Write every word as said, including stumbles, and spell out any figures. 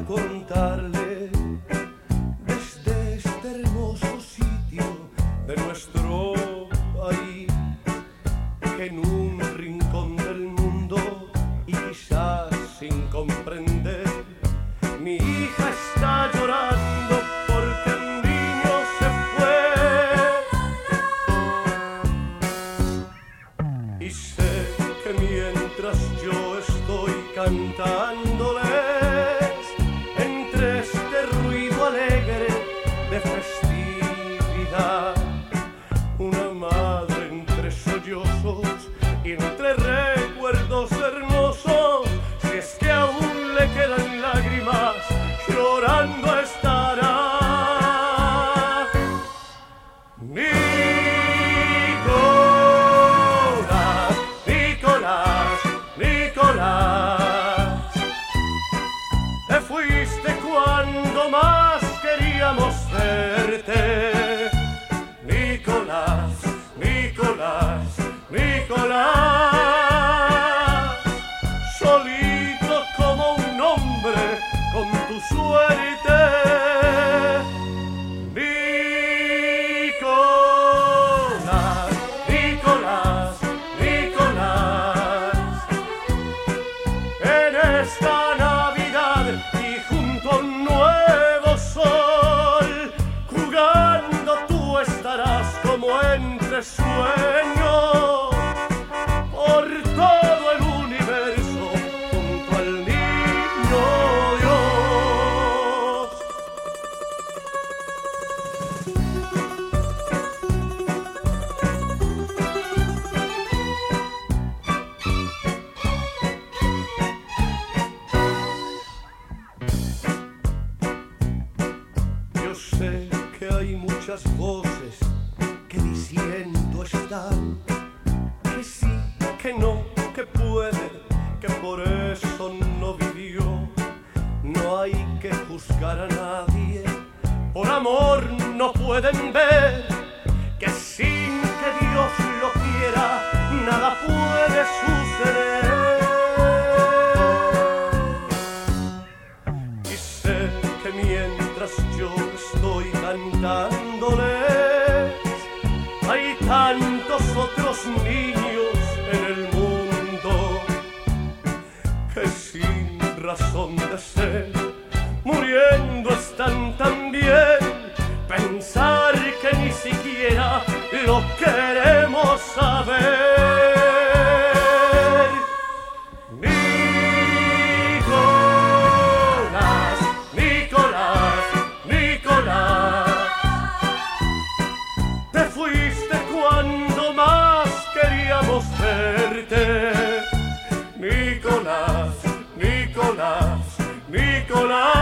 contarle desde este hermoso sitio de nuestro país, que en un rincón del mundo y quizás sin comprender, mi hija está llorando porque el niño se fue. Y sé que mientras yo estoy cantándoles, entre este ruido alegre de festividad, una madre entre sollozos y entre recuerdos hermosos, si es que aún le quedan lágrimas, llorando estará. Nicolás, Nicolás, Nicolás, te fuiste cuando más queríamos verte. Nicolás, Nicolás, Nicolás, solito como un hombre con tu suerte. Nicolás, Nicolás, Nicolás, en esta Navidad y junto a un nuevo sol, jugando tú estarás como entre sueños, por todo el universo, junto al niño Dios. Yo sé que hay muchas voces que diciendo están que sí, que no, que puede, que por eso no vivió. No hay que juzgar a nadie, por amor no pueden ver que sin que Dios lo quiera nada puede suceder. Y sé que mientras yo estoy cantándoles, hay tantos otros niños en el mundo que sin razón de ser, muriendo están también. Pensar que ni siquiera lo queremos saber. Nicolás, Nicolás, Nicolás, te fuiste cuando más queríamos verte. Nicolás, Nicolás, Nicolás.